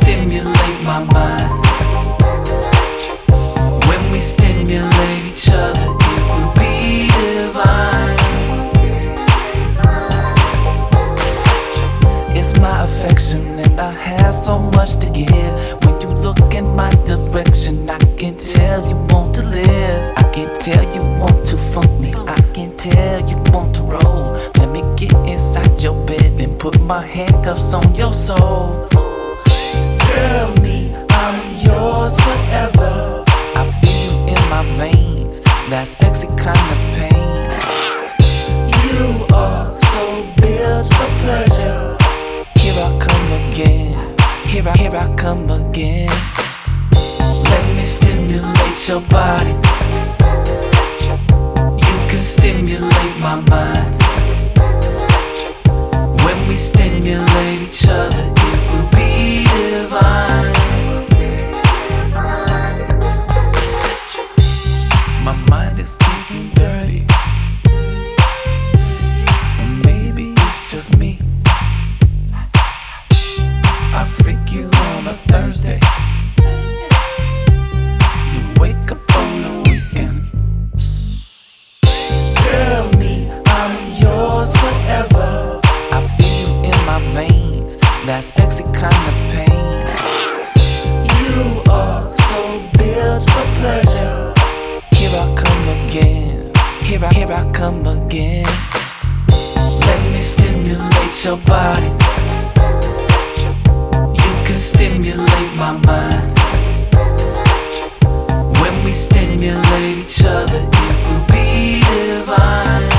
stimulate my mind. When we stimulate each other, it will be divine. It's my affection and I have so much to give. When you look in my direction, I can tell you want to live. I can tell you want to funk me. I can tell you want to roll. Let me get inside your bed and put my handcuffs on your soul. Tell me I'm yours forever. I feel you in my veins, that sexy kind of pain. You are so built for pleasure. Here I come again, here I come again. Let me stimulate your body. You can stimulate my mind. When we stimulate each other, it will be divine. My mind is getting dirty. Maybe it's just me. I freak you on a Thursday. You wake up on the weekend. Tell me I'm yours forever. I feel you in my veins, that sexy kind of pain. You are so built for pleasure. Here I come again, here I come again. Let me stimulate your body. You can stimulate my mind. When we stimulate each other, it will be divine.